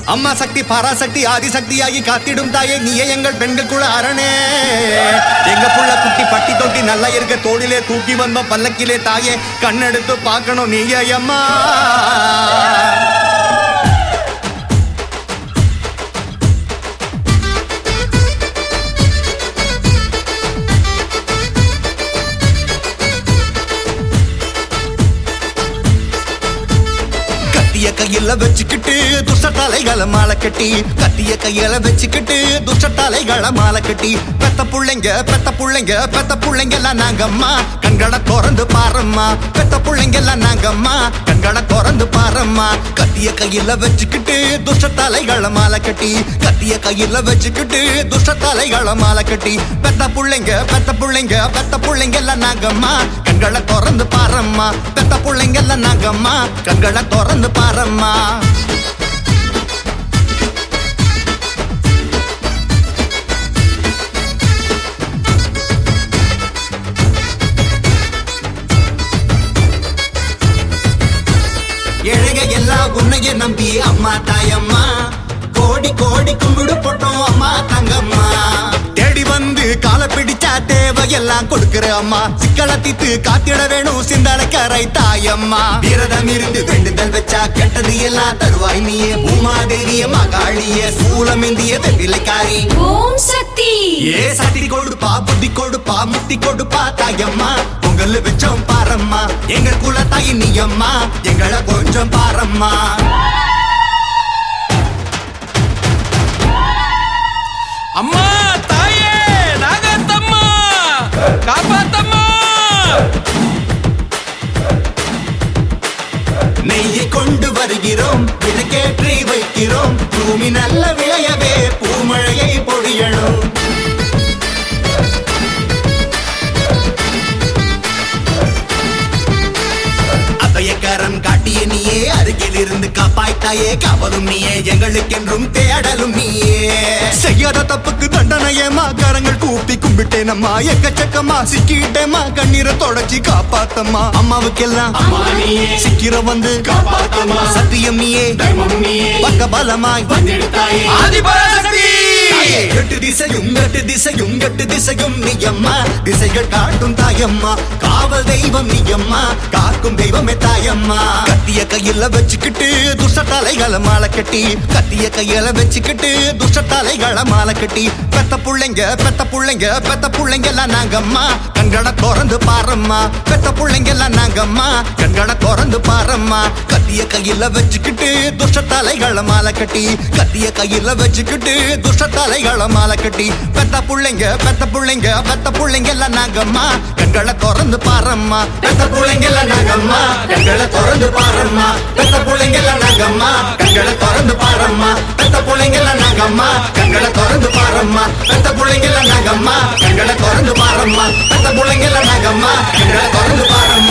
அம்மா சக்தி பராசக்தி ஆதிசக்தியாகி காத்திடும் தாயே நீயே எங்கள் பெண்கள் குல அரணே எங்க புள்ள குட்டி பட்டி தொட்டி நல்லா இருக்க தோளிலே தூக்கி வந்த பல்லக்கிலே தாயே கண்ணெடுத்து பார்க்கணும் நீயே அம்மா கையில வச்சுக்கிட்டு துஷ்ட தலைகளை மாலை கட்டி கத்திய கையில வச்சுக்கிட்டு துஷ்ட தலைகளை மாலை கட்டி பெத்த புள்ளைங்க எல்லாம் நாங்கம்மா கண்களை திறந்து பாரம்மா பெத்த புள்ளைங்க எல்லாம் நாங்கம்மா கண்களை திறந்து பாரம்மா கத்திய கையில வச்சுக்கிட்டு துஷ்ட தலைகளை மாலை கட்டி கத்திய கையில வச்சுக்கிட்டு துஷ்ட தலைகளை மாலை கட்டி பெத்த புள்ளைங்க எல்லாம் நாங்கம்மா கண்களை திறந்து பாரம்மா பெத்த புள்ளைங்க எல்லாம் நாங்கம்மா கண்களை திறந்து பாரம்மா ஏழைக எல்லாம் உன்னைய நம்பி அம்மா தாயம்மா கோடி கோடி கும்பிடு போட்டோம் அம்மா தங்கம்மா தேடி வந்து கால பிடிச்சா தேவையெல்லாம் கொடுக்கிற அம்மா சிக்கல தீத்து காத்திட வேணும் சிந்தனக்கரை தாயம்மா விரதம் இருந்து வேண்டுதல் வச்சா கெட்டது எல்லாம் தருவாய் நீயே பூமாதேவிய மகாளிய சூலம் இந்திய வெள்ளிலைக்காரி ஓம் சக்தி ஏ சக்தி கொடுப்பா புத்தி கொடுப்பா முத்தி கொடுப்பா தாயம்மா பொங்கல் வச்சோம் பாரம்மா எங்க குல தாய் நீயம்மா எங்களை கொஞ்சம் பாரம்மா அம்மா தாயே நாகத்தம்மா காப்பாத்தம்மா நெய்யை கொண்டு வருகிறோம் விளக்கேற்றி வைக்கிறோம் பூமி நல்ல விளையவே பூமழையை பொழியணும் அபயக்கரம் காட்டிய நீயே அருகில் இருந்து காப்பாய்த்தாயே காவலும் நீயே எங்களுக்கென்றும் தேடலும் நீயே செய்யாத தப்புக்கு தண்டனையேமா கரங்கள் கூப்பி கும்பிட்டேனம்மா எக்கச்சக்கமா சிக்கிட்டேமா கண்ணீரை தொடச்சி காப்பாத்தம்மா அம்மாவுக்கெல்லாம் சிக்கிர வந்து காப்பாத்தம்மா சத்தியம் நீயே பக்க பலமாய் ஆதிபராசக்தி எட்டு திசையும் நீயம்மா திசைகள் காட்டும் தாயம்மா காவல் தெய்வம் நீயம்மா காக்கும் தெய்வமே தாயம்மா கத்திய கையில வச்சுக்கிட்டு துஷ்ட தலைகளை மாலை கட்டி கத்திய கையில வச்சுக்கிட்டு துஷ்ட தலைகளை மாலை கட்டி பெத்த புள்ளைங்க எல்லாம் நாங்கம்மா கண்களை திறந்து பாரம்மா பெத்த புள்ளைங்க எல்லாம் நாங்கம்மா கண்களை திறந்து பாரம்மா கத்திய கையில வச்சுக்கிட்டு துஷ்ட தலைகளை மாலை கட்டி கத்திய கையில வச்சுக்கிட்டு துஷ்ட தலைகளை மாலை கட்டி பெத்த புள்ளைங்க எல்லாம் நாங்கம்மா கண்களை திறந்து பாரம்மா பெத்த புள்ளைங்க எல்லாம் நாங்கம்மா கண்களை திறந்து பாரம்மா பெத்த புள்ளைங்க எல்லாம் நாங்கம்மா கண்களை திறந்து பாரம்மா பெத்த புள்ளைங்க எல்லாம் நாங்கம்மா கண்களை திறந்து பாரம்மா பெத்த புள்ளைங்க எல்லாம் நாங்கம்மா கண்களை திறந்து பாரம்மா பெத்த புள்ளைங்க எல்லாம் நாங்கம்மா கண்களை திறந்து பாரம்மா